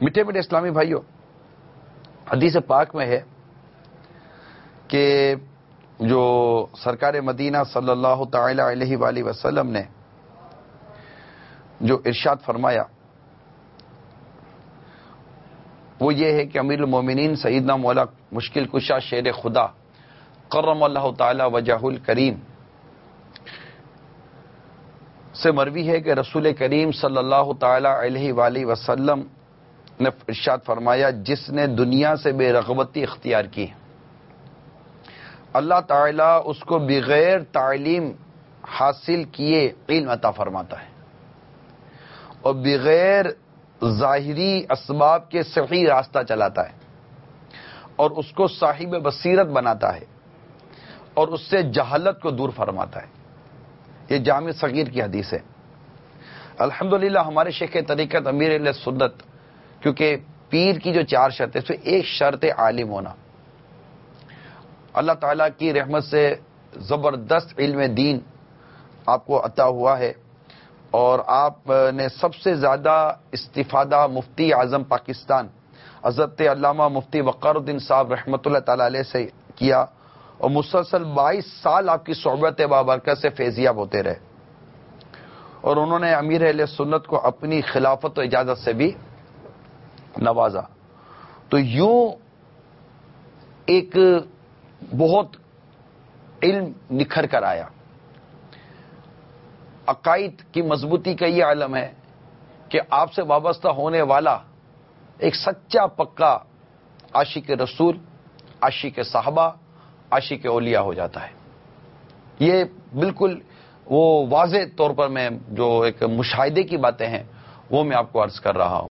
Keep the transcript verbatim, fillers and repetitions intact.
میٹھے میٹھے اسلامی بھائیوں، حدیث پاک میں ہے کہ جو سرکار مدینہ صلی اللہ تعالی علیہ وآلہ وسلم نے جو ارشاد فرمایا وہ یہ ہے کہ امیر المومنین سیدنا مولا مشکل کشا شیر خدا کرم اللہ تعالی وجہ الکریم سے مروی ہے کہ رسول کریم صلی اللہ تعالی علیہ وآلہ وسلم نے ارشاد فرمایا، جس نے دنیا سے بے رغبتی اختیار کی اللہ تعالیٰ اس کو بغیر تعلیم حاصل کیے علم عطا فرماتا ہے اور بغیر ظاہری اسباب کے صحیح راستہ چلاتا ہے اور اس کو صاحب بصیرت بناتا ہے اور اس سے جہالت کو دور فرماتا ہے۔ یہ جامع صغیر کی حدیث ہے۔ الحمدللہ ہمارے شیخ طریقت امیر اہل سنت، کیونکہ پیر کی جو چار شرط ہے اس میں ایک شرط عالم ہونا، اللہ تعالیٰ کی رحمت سے زبردست علم دین آپ کو عطا ہوا ہے اور آپ نے سب سے زیادہ استفادہ مفتی اعظم پاکستان حضرت علامہ مفتی وقار الدین صاحب رحمۃ اللہ تعالی علیہ سے کیا اور مسلسل بائیس سال آپ کی صحبت بابرکت سے فیضیاب ہوتے رہے اور انہوں نے امیر اہل سنت کو اپنی خلافت و اجازت سے بھی نوازا۔ تو یوں ایک بہت علم نکھر کر آیا۔ عقائد کی مضبوطی کا یہ عالم ہے کہ آپ سے وابستہ ہونے والا ایک سچا پکا عاشق رسول، عاشق صحابہ، عاشق اولیاء ہو جاتا ہے۔ یہ بالکل وہ واضح طور پر میں جو ایک مشاہدے کی باتیں ہیں وہ میں آپ کو عرض کر رہا ہوں۔